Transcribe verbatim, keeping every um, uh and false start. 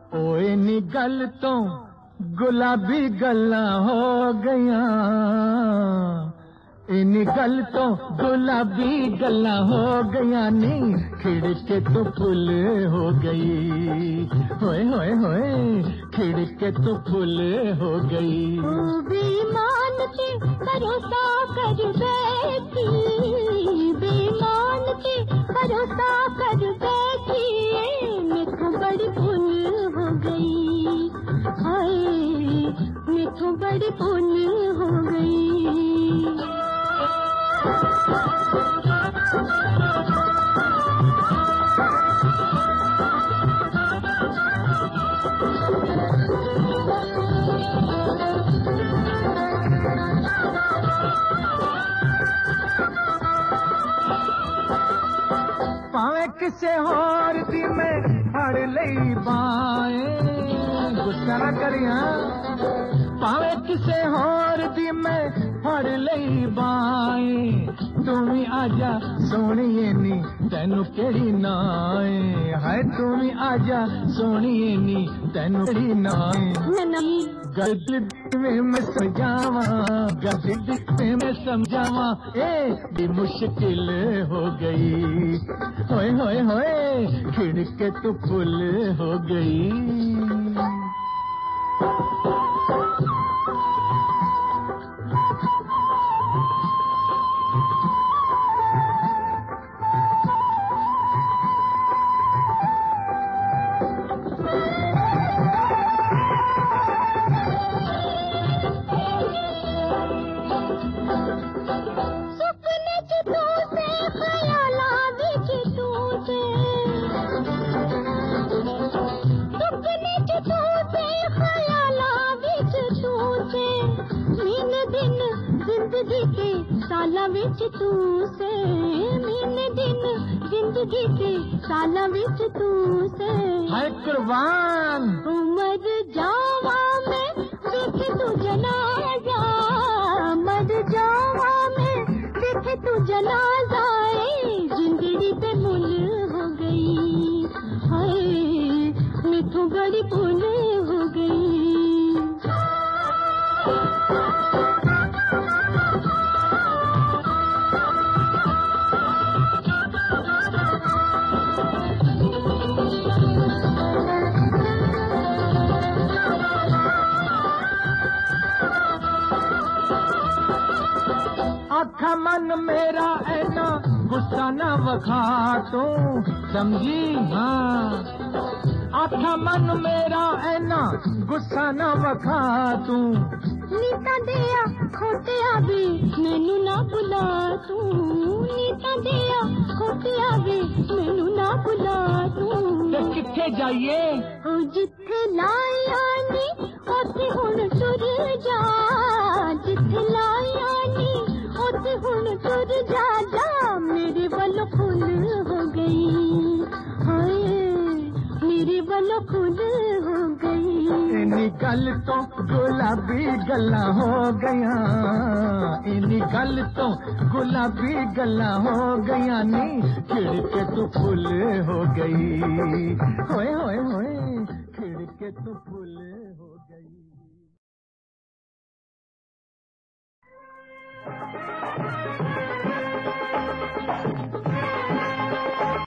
ओए नी गल तो गुलाबी गल्ला हो गया, इनी गल तो गुलाबी गल्ला हो गया नी, खिड़के तो फुल हो गई। होए होए होए खिड़के तो फुल हो गई। बेईमान पे भरोसा कर बैठी, बेईमान पे भरोसा कर बैठी, मेरे बड़ी भूल हो गई। हाय मेरे बड़ी भूल हो गई। पावे किसे होर दी में फड़ लई बाएं, गुस्सा ना करिया। पावे किसे होर दी में फड़ लई बाएं, तू भी आजा सोनिए नी तैनू केड़ी नाए। हाय तू भी आजा सोनिए नी तैनू केड़ी नाए। गल में मैं समझावा, गल में मैं समझावा, ए भी मुश्किल हो गई। होए होए होए खिड़के तो फुल हो गई। जिंदगी के साला विच तू से, मीने दिन जिंदगी के साला विच तू से। हाय कुर्बान मर जावा मैं देखे तू जनाजा, मर जावा मैं देखे तू जनाजा, जिंदगी पे मुल हो गई। हाय मेथों बड़ी भूल हो गई। आखा मन मेरा ऐना गुस्सा न वखा तू समझी। हाँ आखा मन मेरा ऐना गुस्सा न वखा तू, नीता दिया खोटिया भी मैनू ना बुला तू, नीता दिया खोटिया भी मैनू ना बुला तू। ते किथे जाइए ओ जिथे लाया नी ओथे हुण टुर जा, जिथे लाया नी ओथे हुण टुर जा, जा मेरे वालों फुल हो गई। हाय मेरे वालों फुल हो गई। इनी गल तो गुलाबी गल्ला हो गया, इनी गल तो गुलाबी गल्ला हो गया नी, खिड़के तो फुल हो गई। होए होए होए खिड़के तो फुल